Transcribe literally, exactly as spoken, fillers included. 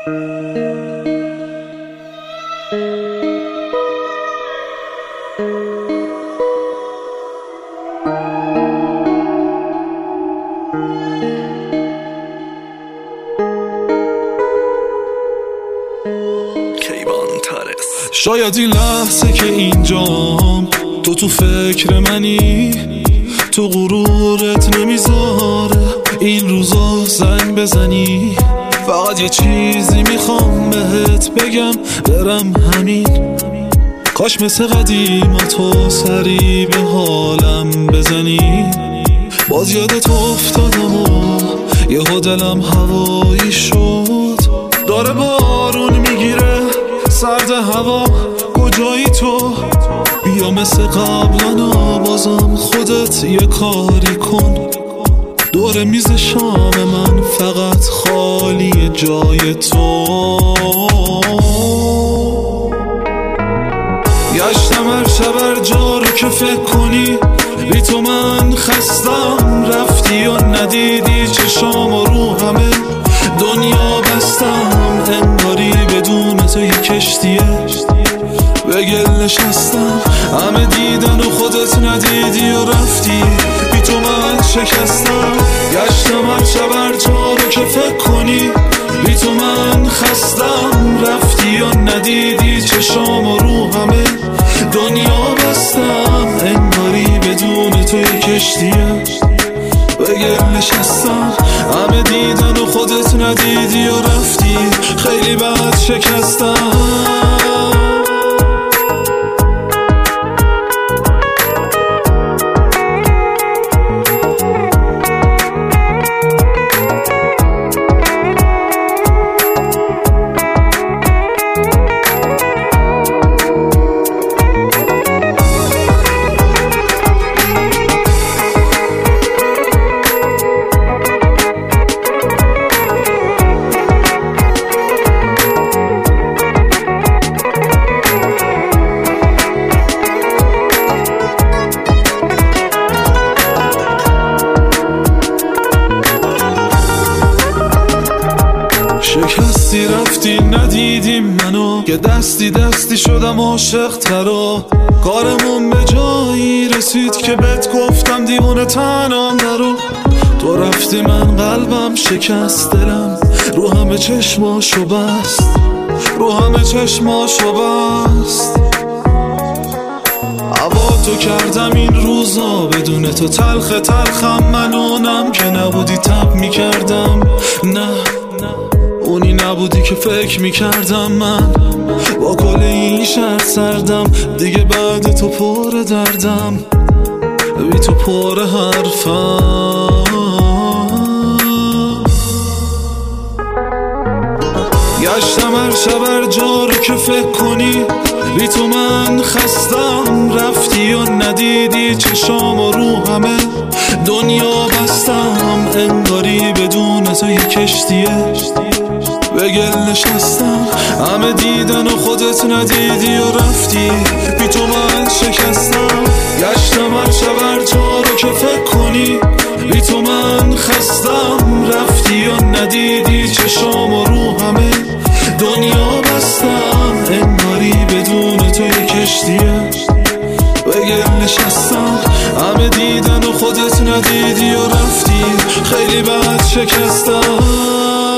شاید این لحظه که اینجام تو تو فکر منی، تو غرورت نمیذاره این روزا زنگ بزنی. فقط یه چیزی میخوام بهت بگم، برم همین. کاش مثل قدیم تو سری به حالم بزنی. باز یادت افتادم و یهو دلم هوایی شد. داره بارون میگیره سرد هوا، کجایی تو؟ بیا مثل قبلنا بازم خودت یه کاری کن. دور میز شام من فقط خالی جای تو. گشتم هر شب هر جا رو که فکر کنی، بی تو من خستم. رفتی و ندیدی چشام و رو همه دنیا بستم. انگاری بدون تو یه کشتیه به گل نشستم. همه دیدن و خودت ندیدی و رفتی، بی تو من شکستم. گشتم هر شب هر جا رو که فکر کنی، بی تو من خستم. رفتی و ندیدی چشام و رو همه دنیا بستم. انگاری بدون تو یه کشتیه به گل نشستم. همه دیدن و خودت ندیدی و رفتی، خیلی بد شکستم. شکستی رفتی ندیدی منو، که دستی دستی شدم عاشق ترا. کارمون به جایی رسید که بهت گفتم دیوونه تنام نرو. تو رفتی من قلبم شکست، دلم رو همه چشماشو بست، رو همه چشماشو بست. هوا تو کردم این روزا بدون تو تلخ تلخم. من اونم که نبودی تب میکردم. نه اونی نبودی که فکر میکردم. من با کل این شرط سردم دیگه. بعد تو پر دردم، بی تو پر حرفم. گشتم هر شب هر جا رو که فکر کنی، بی تو من خستم. رفتی و ندیدی چشام و رو همه دنیا بستم. انگاری بدون تو یه کشتیه به گل نشستم. همه دیدن و خودت ندیدی و رفتی، بی تو من شکستم. گشتم هر شب هر جا رو که فکر کنی، بی تو من خستم. رفتی و ندیدی چشام و رو همه دنیا بستم. انگاری بدون تو یه کشتیه به گل نشستم. همه دیدن و خودت ندیدی و رفتی، خیلی بد شکستم.